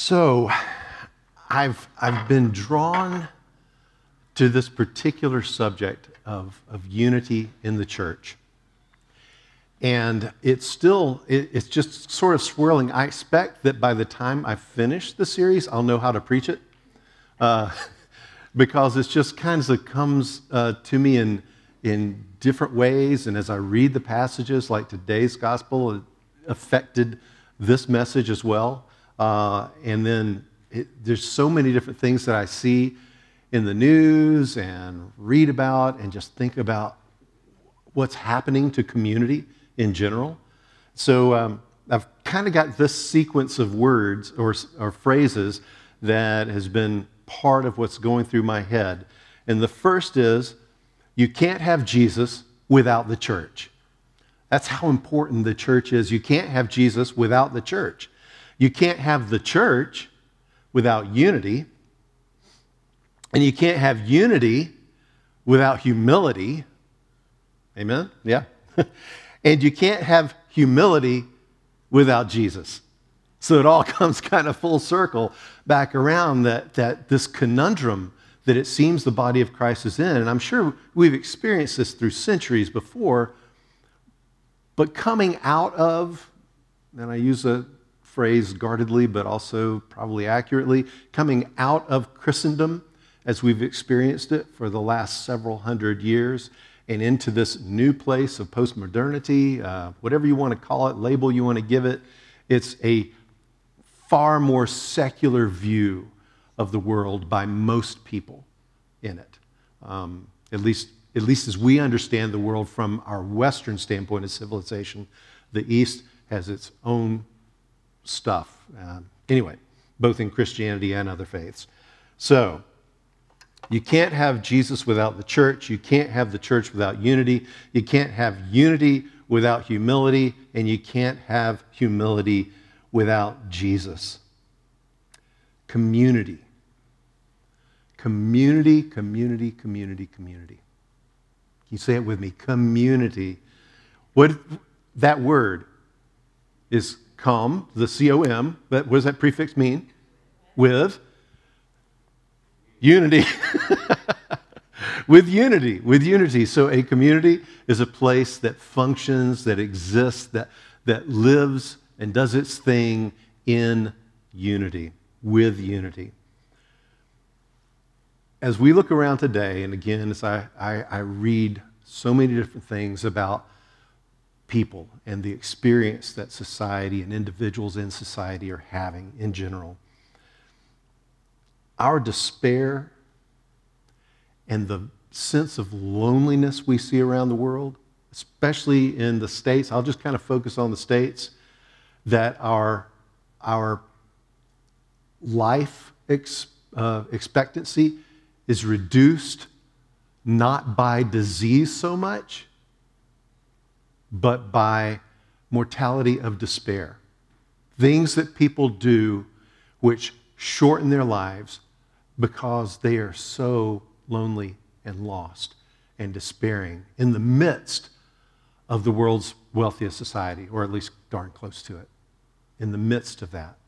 So, I've been drawn to this particular subject of unity in the church. And it's just sort of swirling. I expect that by the time I finish the series, I'll know how to preach it. Because it just kind of comes to me in different ways. And as I read the passages, like today's gospel, it affected this message as well. And then there's so many different things that I see in the news and read about and just think about what's happening to community in general. So I've kind of got this sequence of words or phrases that has been part of what's going through my head. And the first is, you can't have Jesus without the church. That's how important the church is. You can't have Jesus without the church. You can't have the church without unity. And you can't have unity without humility. Amen? Yeah. And you can't have humility without Jesus. So it all comes kind of full circle back around that this conundrum that it seems the body of Christ is in. And I'm sure we've experienced this through centuries before. But coming out of, and I use a phrase guardedly, but also probably accurately, coming out of Christendom as we've experienced it for the last several hundred years and into this new place of postmodernity, whatever you want to call it, label you want to give it, it's a far more secular view of the world by most people in it. At least as we understand the world from our Western standpoint of civilization, the East has its own stuff. Anyway, both in Christianity and other faiths. So, you can't have Jesus without the church. You can't have the church without unity. You can't have unity without humility. And you can't have humility without Jesus. Community. Community, community, community, community. Can you say it with me? Community. That word is com, the C-O-M. What does that prefix mean? With unity. With unity. So a community is a place that functions, that exists, that lives and does its thing in unity, with unity. As we look around today, and again, as I read so many different things about people and the experience that society and individuals in society are having in general, our despair and the sense of loneliness we see around the world, especially in the States, I'll just kind of focus on the States, that our life expectancy is reduced not by disease so much, but by mortality of despair. Things that people do which shorten their lives because they are so lonely and lost and despairing in the midst of the world's wealthiest society, or at least darn close to it, in the midst of that.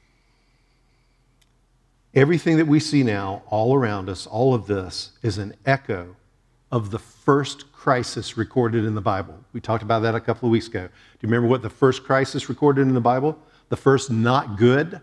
Everything that we see now all around us, all of this, is an echo of the first crisis recorded in the Bible. We talked about that a couple of weeks ago. Do you remember what the first crisis recorded in the Bible? The first not good?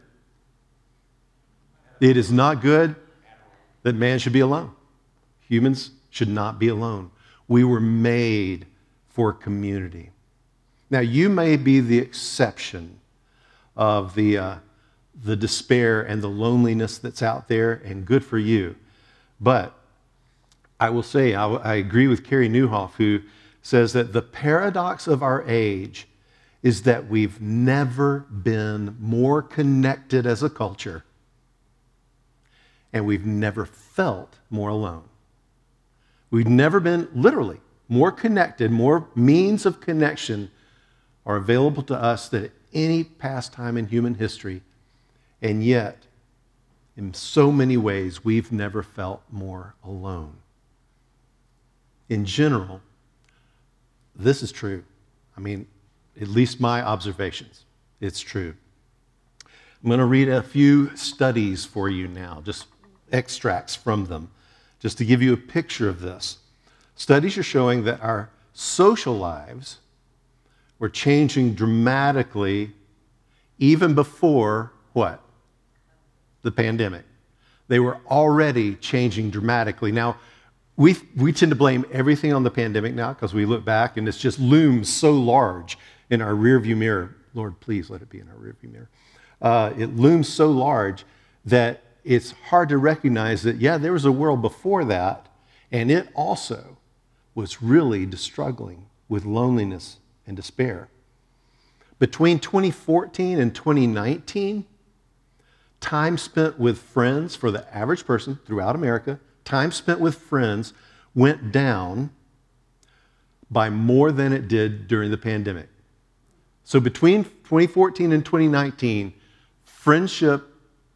It is not good that man should be alone. Humans should not be alone. We were made for community. Now, you may be the exception of the despair and the loneliness that's out there, and good for you. But I will say, I agree with Carey Nieuwhof, who says that the paradox of our age is that we've never been more connected as a culture, and we've never felt more alone. We've never been, literally, more connected, more means of connection are available to us than at any past time in human history. And yet, in so many ways, we've never felt more alone. In general, this is true. I mean, at least my observations, it's true. I'm going to read a few studies for you now, just extracts from them, just to give you a picture of this. Studies are showing that our social lives were changing dramatically even before what? The pandemic. They were already changing dramatically. Now, we tend to blame everything on the pandemic now because we look back and it's just looms so large in our rearview mirror. Lord, please let it be in our rearview mirror. It looms so large that it's hard to recognize that, yeah, there was a world before that, and it also was really struggling with loneliness and despair. Between 2014 and 2019, time spent with friends for the average person throughout America, time spent with friends went down by more than it did during the pandemic. So between 2014 and 2019, friendship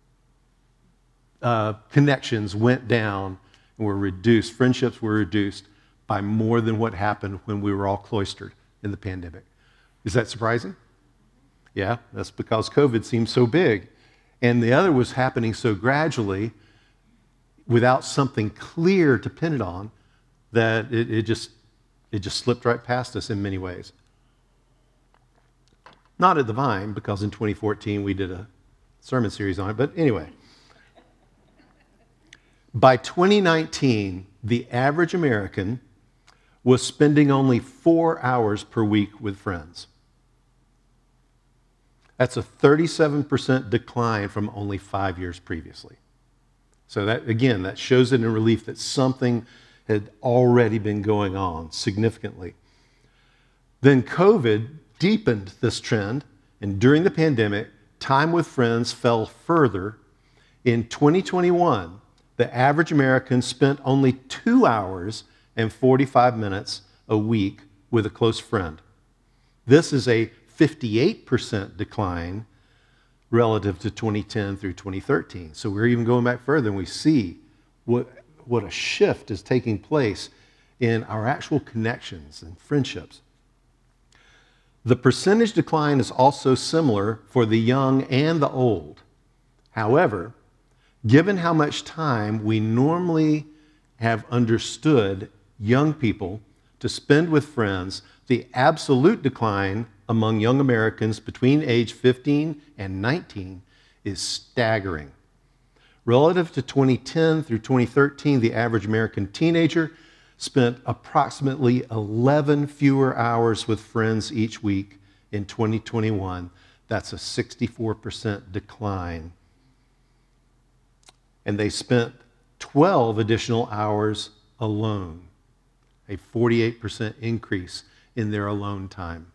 connections went down and were reduced. Friendships were reduced by more than what happened when we were all cloistered in the pandemic. Is that surprising? Yeah, that's because COVID seemed so big. And the other was happening so gradually without something clear to pin it on that it just slipped right past us in many ways. Not at the Vine, because in 2014 we did a sermon series on it, but anyway. By 2019, the average American was spending only 4 hours per week with friends. That's a 37% decline from only 5 years previously. So that, again, that shows it in relief that something had already been going on significantly. Then COVID deepened this trend, and during the pandemic, time with friends fell further. In 2021, the average American spent only 2 hours and 45 minutes a week with a close friend. This is a 58% decline relative to 2010 through 2013. So we're even going back further, and we see what a shift is taking place in our actual connections and friendships. The percentage decline is also similar for the young and the old. However, given how much time we normally have understood young people to spend with friends, the absolute decline among young Americans between age 15 and 19 is staggering. Relative to 2010 through 2013, the average American teenager spent approximately 11 fewer hours with friends each week in 2021. That's a 64% decline. And they spent 12 additional hours alone, a 48% increase in their alone time.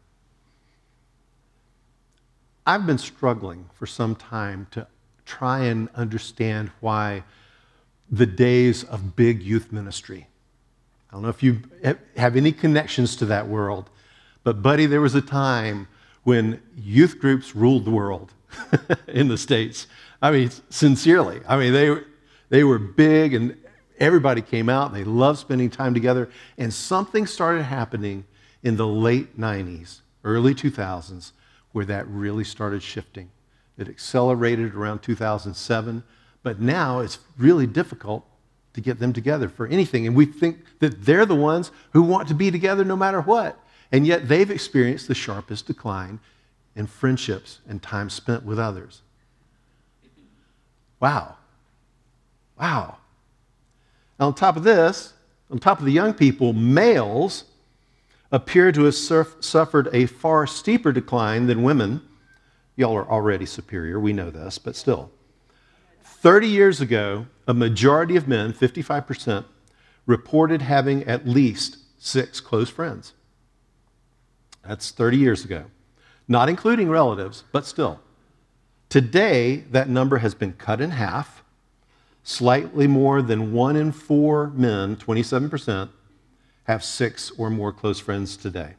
I've been struggling for some time to try and understand why the days of big youth ministry. I don't know if you have any connections to that world, but buddy, there was a time when youth groups ruled the world in the States. I mean, sincerely. I mean, they were big, and everybody came out, and they loved spending time together. And something started happening in the late 90s, early 2000s, where that really started shifting. It accelerated around 2007, but now it's really difficult to get them together for anything. And we think that they're the ones who want to be together no matter what. And yet they've experienced the sharpest decline in friendships and time spent with others. Wow. Wow. Now, on top of this, on top of the young people, males appear to have suffered a far steeper decline than women. Y'all are already superior, we know this, but still. 30 years ago, a majority of men, 55%, reported having at least 6 close friends. That's 30 years ago. Not including relatives, but still. Today, that number has been cut in half. Slightly more than 1 in 4 men, 27%, have 6 or more close friends today.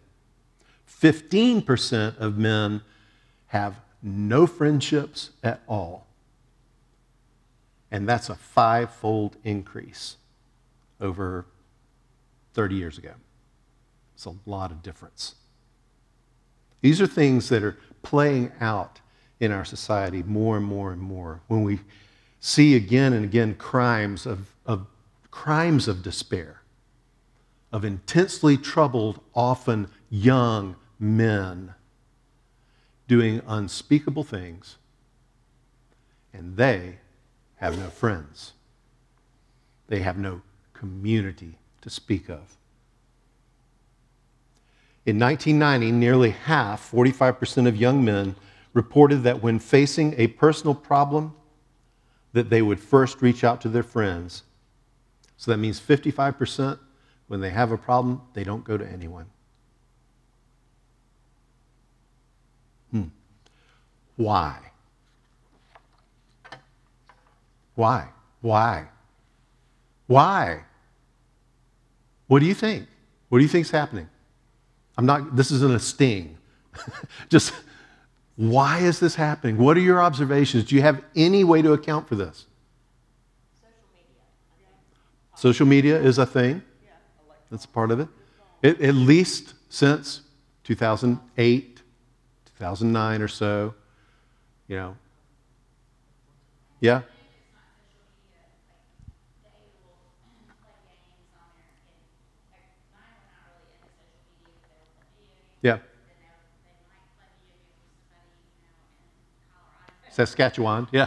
15% of men have no friendships at all. And that's a 5-fold increase over 30 years ago. It's a lot of difference. These are things that are playing out in our society more and more and more. When we see again and again crimes of despair, of intensely troubled, often young men doing unspeakable things, and they have no friends. They have no community to speak of. In 1990, nearly half, 45% of young men reported that when facing a personal problem, that they would first reach out to their friends. So that means 55%, when they have a problem, they don't go to anyone. Why? Why? Why? Why? What do you think? What do you think's happening? This isn't a sting. Just, why is this happening? What are your observations? Do you have any way to account for this? Social media. Social media is a thing. That's part of it. At least since 2008, 2009 or so, you know. Yeah? Yeah. Saskatchewan, yeah.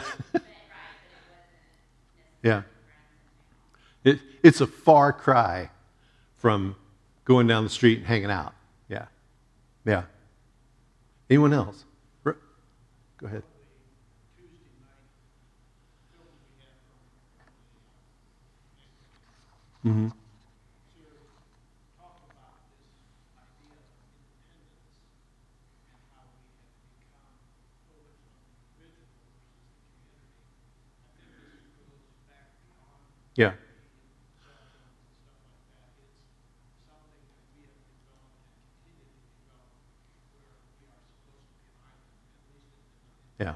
Yeah. It's a far cry from going down the street and hanging out. Yeah. Yeah. Anyone else? Go ahead. Mm-hmm. Yeah. Yeah.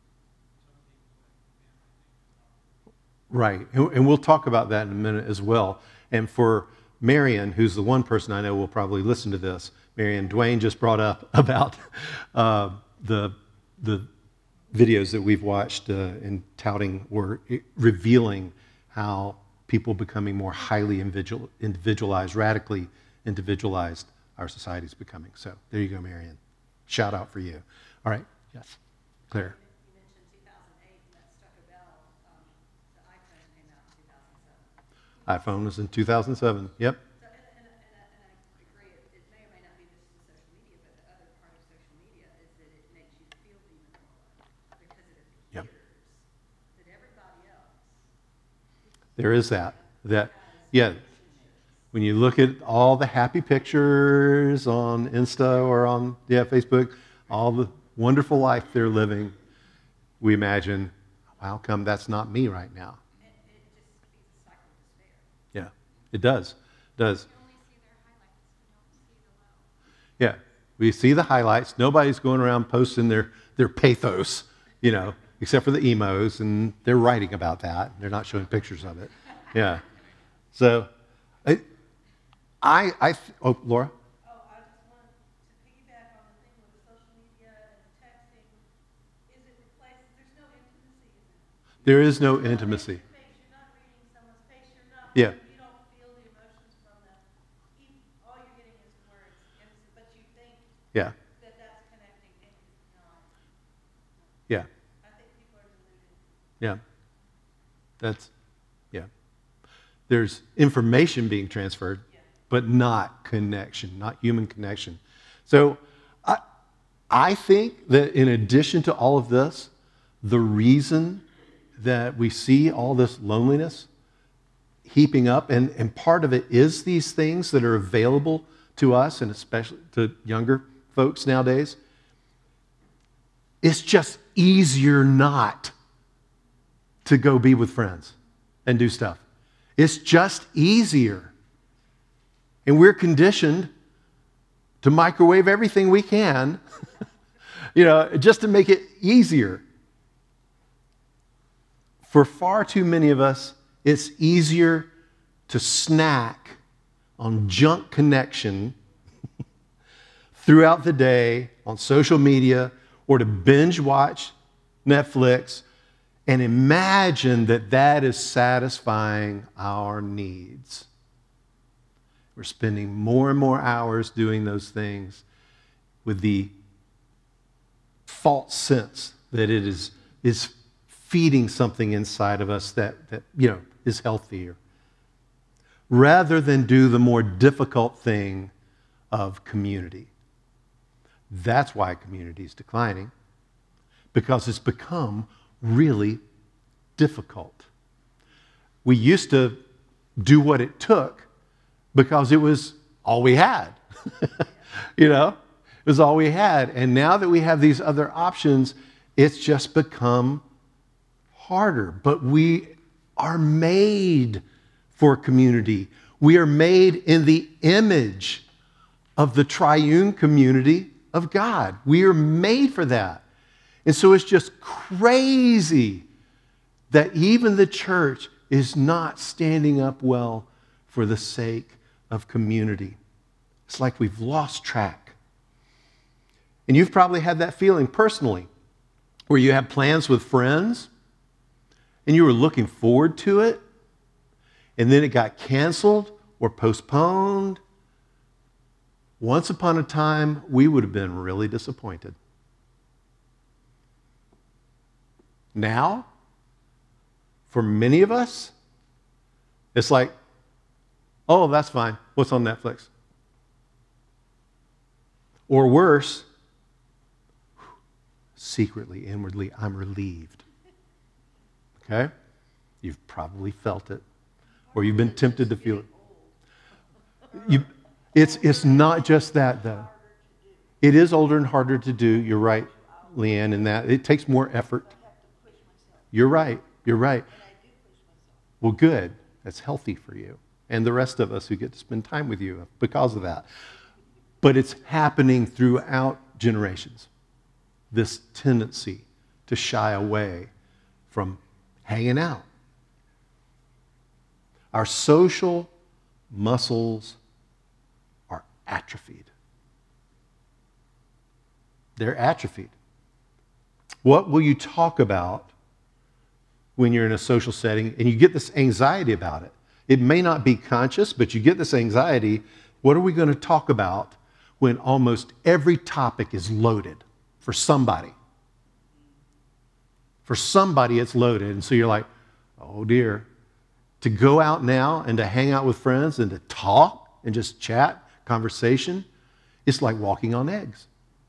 Right. And we'll talk about that in a minute as well. And for Marion, who's the one person I know will probably listen to this, Marion, Dwayne just brought up about the videos that we've watched in touting or revealing how people becoming more highly individualized, radically individualized our society is becoming. So there you go, Marion. Shout out for you. All right. Yes. Claire. You mentioned 2008, and that struck a bell. The iPhone came out in 2007. iPhone was in 2007. Yep. So, and I agree, it may or may not be just the social media, but the other part of social media is that it makes you feel demoralized because it appears that everybody else. There is that. Yeah. When you look at all the happy pictures on Insta or on Facebook, all the wonderful life they're living, we imagine, how come that's not me right now? It just feeds a cycle of despair. Yeah, it does. It does. You only see their highlights. You don't see the low. Yeah, we see the highlights. Nobody's going around posting their pathos, except for the emos, and they're writing about that. They're not showing pictures of it. Yeah. So, Laura? I just want to piggyback on the thing with the social media and the texting. Is it replaced? There's no intimacy in it. There is no intimacy. You're not reading someone's face. Yeah. You don't feel the emotions from them. All you're getting is words, but you think Yeah. that's connecting, and it's not. Yeah. I think people are deluded. Yeah. Yeah. There's information being transferred, but not connection, not human connection. So I think that in addition to all of this, the reason that we see all this loneliness heaping up, and part of it is these things that are available to us, and especially to younger folks nowadays, it's just easier not to go be with friends and do stuff. It's just easier. And we're conditioned to microwave everything we can, just to make it easier. For far too many of us, it's easier to snack on junk connection throughout the day, on social media, or to binge watch Netflix and imagine that that is satisfying our needs. We're spending more and more hours doing those things with the false sense that it is feeding something inside of us that is healthier, rather than do the more difficult thing of community. That's why community is declining, because it's become really difficult. We used to do what it took because it was all we had. It was all we had. And now that we have these other options, it's just become harder. But we are made for community. We are made in the image of the triune community of God. We are made for that. And so it's just crazy that even the church is not standing up well for the sake of community. It's like we've lost track. And you've probably had that feeling personally, where you have plans with friends and you were looking forward to it, and then it got canceled or postponed. Once upon a time, we would have been really disappointed. Now, for many of us, it's like, oh, that's fine. What's on Netflix? Or worse, secretly, inwardly, I'm relieved. Okay? You've probably felt it, or you've been tempted to feel it. It's not just that, though. It is older and harder to do. You're right, Leanne, in that. It takes more effort. You're right. You're right. Well, good. That's healthy for you and the rest of us who get to spend time with you because of that. But it's happening throughout generations, this tendency to shy away from hanging out. Our social muscles are atrophied. They're atrophied. What will you talk about when you're in a social setting and you get this anxiety about it? It may not be conscious, but you get this anxiety. What are we going to talk about when almost every topic is loaded for somebody? For somebody, it's loaded. And so you're like, oh dear. To go out now and to hang out with friends and to talk and just chat, conversation, it's like walking on eggs.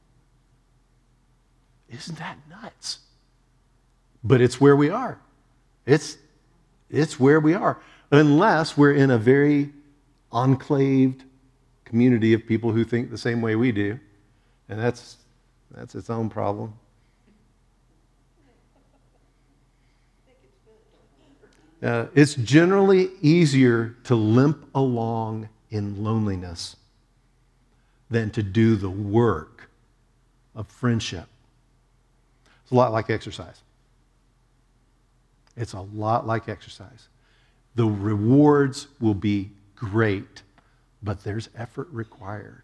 Isn't that nuts? But it's where we are. It's where we are. Unless we're in a very enclaved community of people who think the same way we do. And that's its own problem. It's generally easier to limp along in loneliness than to do the work of friendship. It's a lot like exercise. It's a lot like exercise. The rewards will be great, but there's effort required.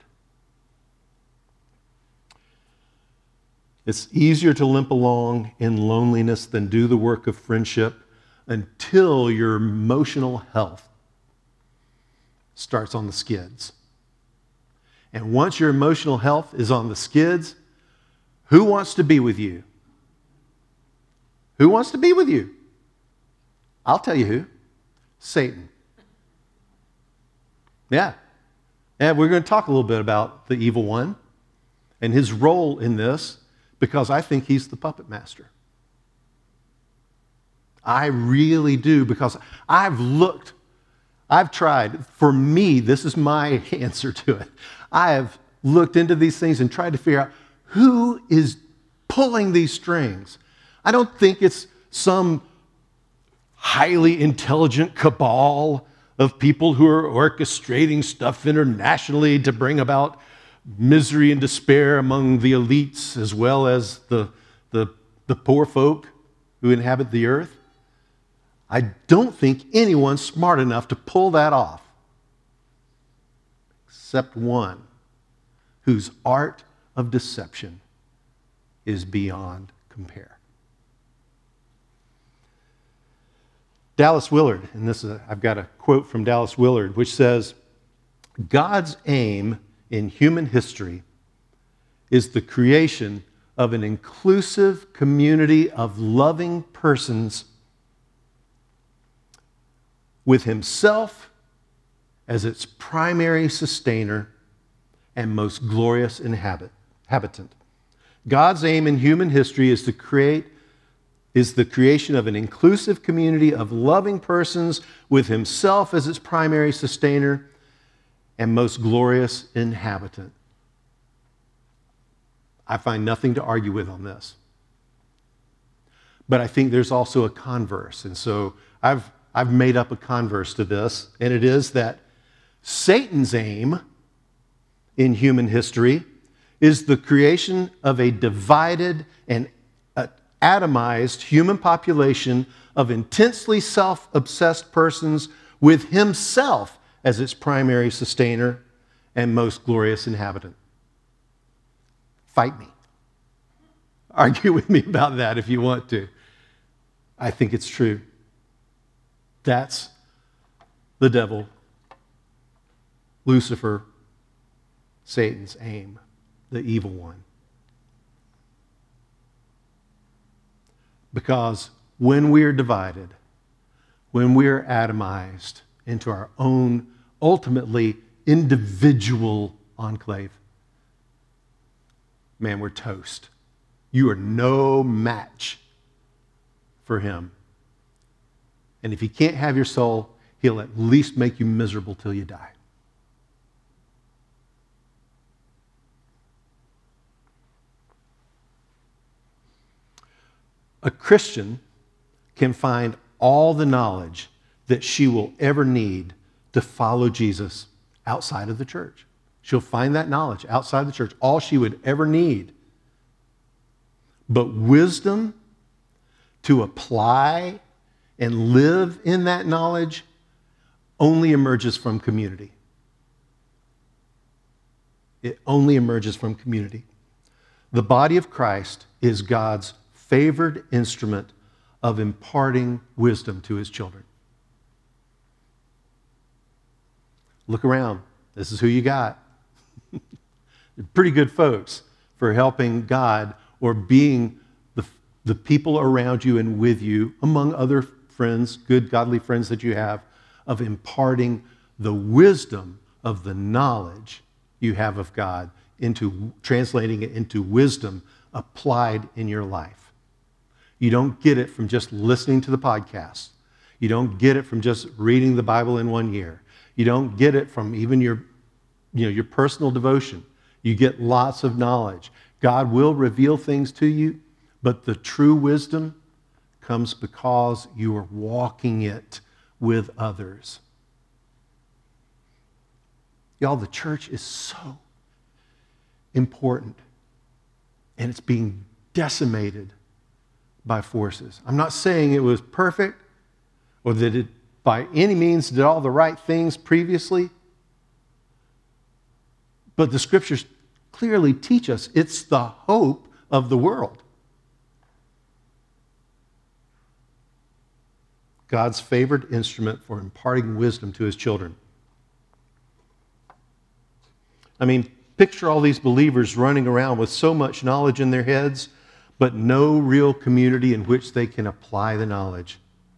It's easier to limp along in loneliness than do the work of friendship until your emotional health starts on the skids. And once your emotional health is on the skids, who wants to be with you? Who wants to be with you? I'll tell you who. Satan. Yeah. And we're going to talk a little bit about the evil one and his role in this, because I think he's the puppet master. I really do, because I've tried. For me, this is my answer to it. I have looked into these things and tried to figure out who is pulling these strings. I don't think it's some highly intelligent cabal of people who are orchestrating stuff internationally to bring about misery and despair among the elites as well as the poor folk who inhabit the earth. I don't think anyone's smart enough to pull that off, except one whose art of deception is beyond compare. Dallas Willard, and I've got a quote from Dallas Willard, which says, God's aim in human history is the creation of an inclusive community of loving persons with himself as its primary sustainer and most glorious inhabitant. God's aim in human history is the creation of an inclusive community of loving persons with himself as its primary sustainer and most glorious inhabitant. I find nothing to argue with on this. But I think there's also a converse. And so I've made up a converse to this, and it is that Satan's aim in human history is the creation of a divided and atomized human population of intensely self-obsessed persons with himself as its primary sustainer and most glorious inhabitant. Fight me. Argue with me about that if you want to. I think it's true. That's the devil, Lucifer, Satan's aim, the evil one. Because when we are divided, when we are atomized into our own ultimately individual enclave, man, we're toast. You are no match for him. And if he can't have your soul, he'll at least make you miserable till you die. A Christian can find all the knowledge that she will ever need to follow Jesus outside of the church. She'll find that knowledge outside the church, all she would ever need. But wisdom to apply and live in that knowledge only emerges from community. It only emerges from community. The body of Christ is God's favored instrument of imparting wisdom to his children. Look around. This is who you got. Pretty good folks for helping God or being the people around you and with you, among other friends, good godly friends that you have, of imparting the wisdom of the knowledge you have of God into translating it into wisdom applied in your life. You don't get it from just listening to the podcast. You don't get it from just reading the Bible in 1 year. You don't get it from even your personal devotion. You get lots of knowledge. God will reveal things to you, but the true wisdom comes because you are walking it with others. Y'all, the church is so important, and it's being decimated by forces. I'm not saying it was perfect or that it by any means did all the right things previously, but the scriptures clearly teach us it's the hope of the world. God's favored instrument for imparting wisdom to his children. I mean, picture all these believers running around with so much knowledge in their heads, but no real community in which they can apply the knowledge.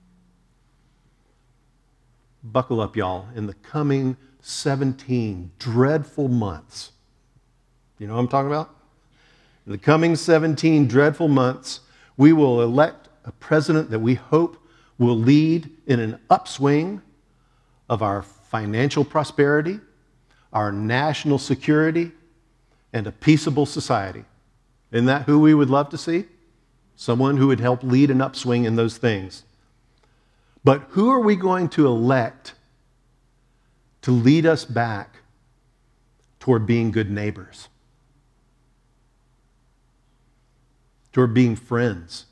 Buckle up, y'all. In the coming 17 dreadful months, you know what I'm talking about? In the coming 17 dreadful months, we will elect a president that we hope will lead in an upswing of our financial prosperity, our national security, and a peaceable society. Isn't that who we would love to see? Someone who would help lead an upswing in those things. But who are we going to elect to lead us back toward being good neighbors? Toward being friends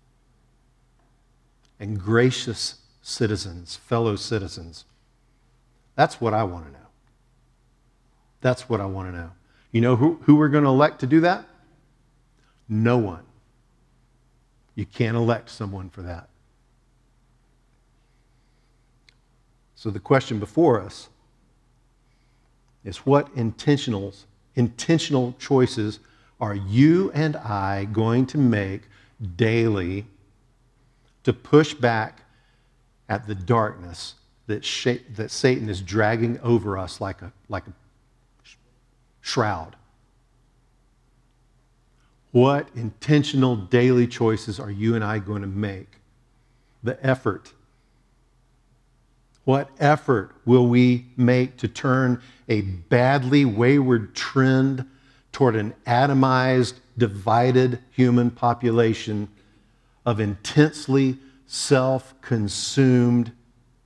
and gracious citizens, fellow citizens. That's what I want to know. That's what I want to know. You know who we're going to elect to do that? No one. You can't elect someone for that. So the question before us is, what intentional choices are you and I going to make daily to push back at the darkness that Satan is dragging over us like a shroud? What intentional daily choices are you and I going to make? The effort. What effort will we make to turn a badly wayward trend toward an atomized, divided human population of intensely self-consumed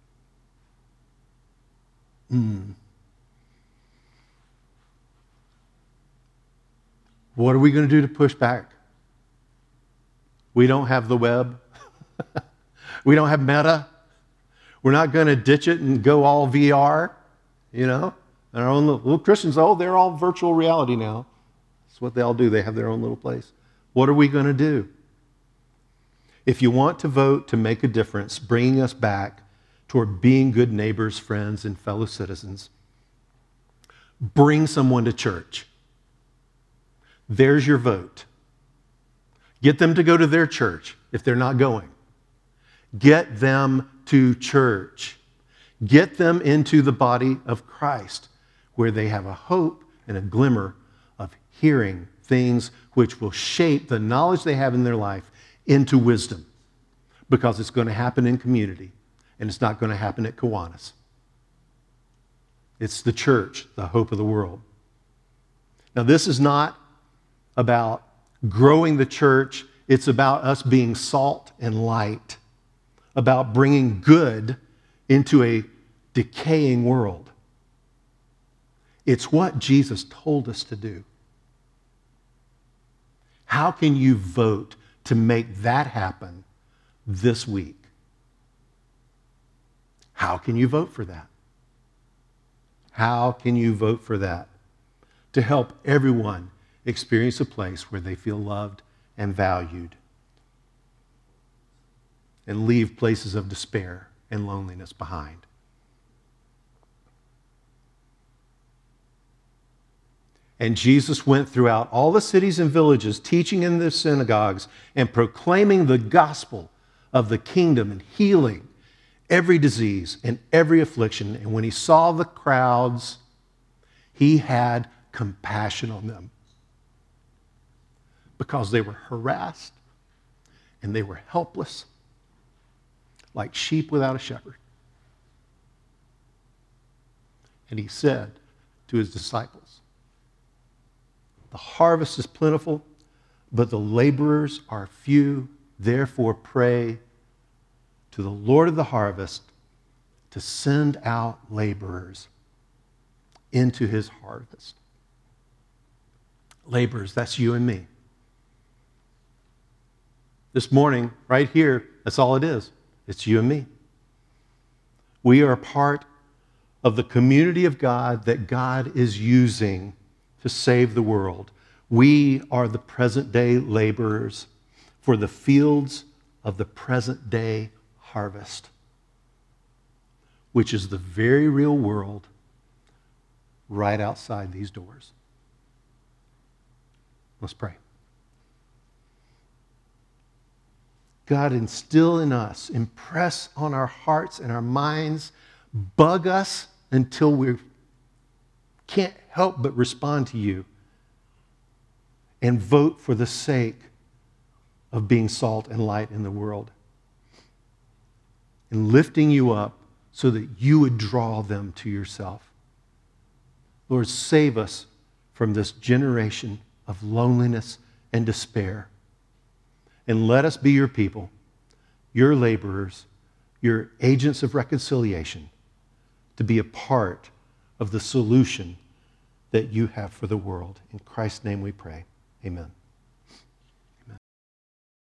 What are we going to do to push back? We don't have the web. We don't have Meta. We're not going to ditch it and go all VR, And our own little Christians, they're all virtual reality now. That's what they all do. They have their own little place. What are we going to do? If you want to vote to make a difference, bringing us back toward being good neighbors, friends, and fellow citizens, bring someone to church. There's your vote. Get them to go to their church if they're not going. Get them to church. Get them into the body of Christ, where they have a hope and a glimmer of hearing things which will shape the knowledge they have in their life into wisdom, because it's going to happen in community, and it's not going to happen at Kiwanis. It's the church, the hope of the world. Now, this is not about growing the church. It's about us being salt and light, about bringing good into a decaying world. It's what Jesus told us to do. How can you vote to make that happen this week? How can you vote for that? How can you vote for that? To help everyone experience a place where they feel loved and valued, and leave places of despair and loneliness behind. And Jesus went throughout all the cities and villages, teaching in the synagogues and proclaiming the gospel of the kingdom and healing every disease and every affliction. And when he saw the crowds, he had compassion on them, because they were harassed and they were helpless, like sheep without a shepherd. And he said to his disciples, "The harvest is plentiful, but the laborers are few. Therefore pray to the Lord of the harvest to send out laborers into his harvest." Laborers, that's you and me. This morning, right here, that's all it is. It's you and me. We are part of the community of God that God is using to save the world. We are the present-day laborers for the fields of the present-day harvest, which is the very real world right outside these doors. Let's pray. God, instill in us, impress on our hearts and our minds, bug us until we can't help but respond to you, and vote for the sake of being salt and light in the world, and lifting you up so that you would draw them to yourself. Lord, save us from this generation of loneliness and despair. And let us be your people, your laborers, your agents of reconciliation, to be a part of the solution that you have for the world. In Christ's name we pray. Amen.